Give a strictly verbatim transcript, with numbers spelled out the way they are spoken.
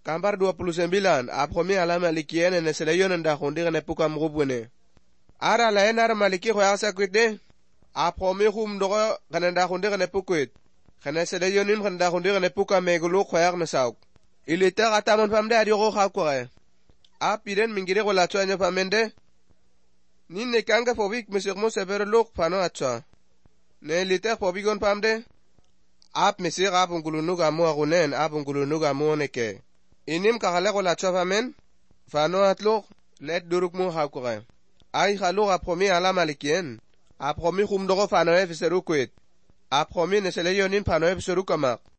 Kambar dua puluh sembilan, apromi ala malikien ene seleyon enda hundi gane puka mgubwene. Ara la enar maliki kwa asa kwite, apromi hum dogo gane enda hundi gane pukwit. Gane seleyonin gane enda hundi gane puka megulu kwa yak nasauk. Ilita katamon pamde adiogo kakwae. Apiren mingire kwa latwa nyo pamende. Nine kanga fobik misikmo sebero luk pano atwa. Ne ilita fobigon pamde. Ap misik ap ungulunug amu agunen ap ungulunug amu oneke. Inim kakale kwa latwa pamen. Fano atluk let duruk mu kakwae. Ay khaluk apromi ala malikien. Apromi humdogo fano efiseru kwit. Apromi neseleyonin pano efiseru kamak.